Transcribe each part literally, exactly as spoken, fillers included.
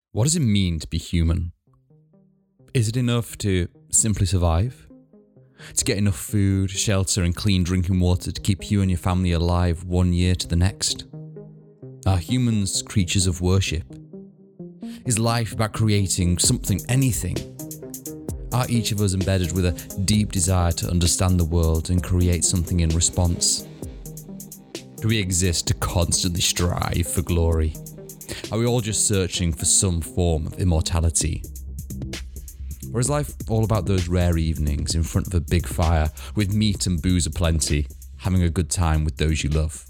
What does it mean to be human? Is it enough to simply survive? To get enough food, shelter and clean drinking water to keep you and your family alive one year to the next? Are humans creatures of worship? Is life about creating something, anything? Are each of us embedded with a deep desire to understand the world and create something in response? Do we exist to constantly strive for glory? Are we all just searching for some form of immortality? Or is life all about those rare evenings in front of a big fire with meat and booze aplenty, having a good time with those you love?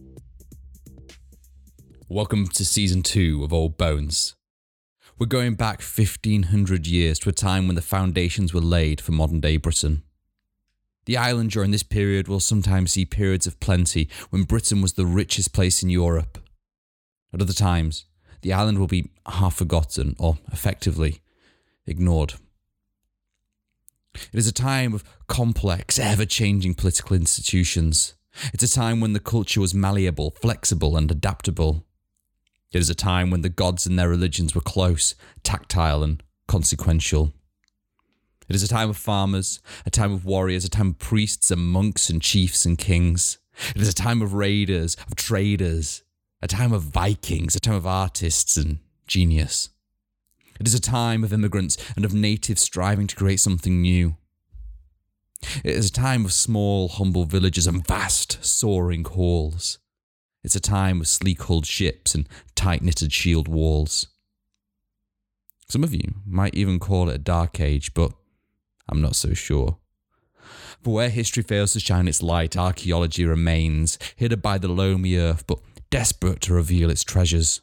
Welcome to season two of Old Bones. We're going back fifteen hundred years to a time when the foundations were laid for modern day Britain. The island during this period will sometimes see periods of plenty when Britain was the richest place in Europe. At other times, the island will be half forgotten or effectively ignored. It is a time of complex, ever-changing political institutions. It's a time when the culture was malleable, flexible and adaptable. It is a time when the gods and their religions were close, tactile and consequential. It is a time of farmers, a time of warriors, a time of priests and monks and chiefs and kings. It is a time of raiders, of traders, a time of Vikings, a time of artists and genius. It is a time of immigrants and of natives striving to create something new. It is a time of small, humble villages and vast, soaring halls. It's a time of sleek-hulled ships and tight-knitted shield walls. Some of you might even call it a dark age, but I'm not so sure. For where history fails to shine its light, archaeology remains, hidden by the loamy earth, but desperate to reveal its treasures.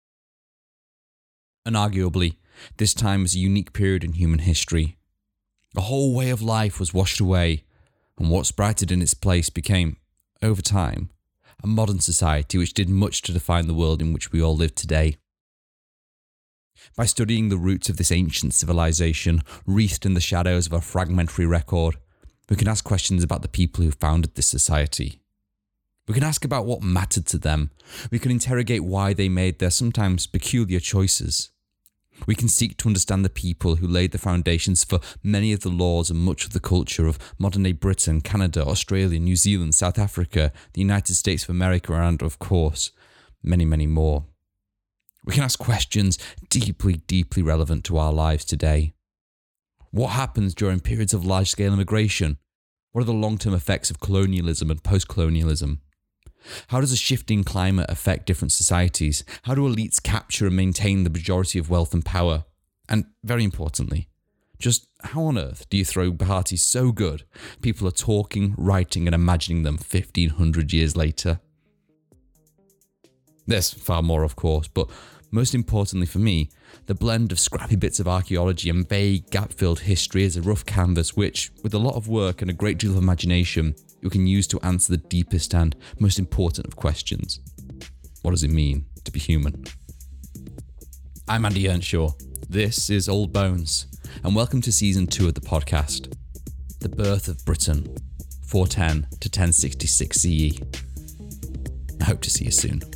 Unarguably, this time is a unique period in human history. A whole way of life was washed away, and what sprouted in its place became, over time, a modern society which did much to define the world in which we all live today. By studying the roots of this ancient civilization, wreathed in the shadows of a fragmentary record, we can ask questions about the people who founded this society. We can ask about what mattered to them. We can interrogate why they made their sometimes peculiar choices. We can seek to understand the people who laid the foundations for many of the laws and much of the culture of modern-day Britain, Canada, Australia, New Zealand, South Africa, the United States of America, and, of course, many, many more. We can ask questions deeply, deeply relevant to our lives today. What happens during periods of large-scale immigration? What are the long-term effects of colonialism and post-colonialism? How does a shifting climate affect different societies? How do elites capture and maintain the majority of wealth and power? And very importantly, just how on earth do you throw parties so good people are talking, writing and imagining them fifteen hundred years later? There's far more, of course, but most importantly for me, the blend of scrappy bits of archaeology and vague, gap-filled history is a rough canvas which, with a lot of work and a great deal of imagination, you can use to answer the deepest and most important of questions. What does it mean to be human? I'm Andy Earnshaw. This is Old Bones, and welcome to season two of the podcast, The Birth of Britain, four ten to ten sixty-six C E. I hope to see you soon.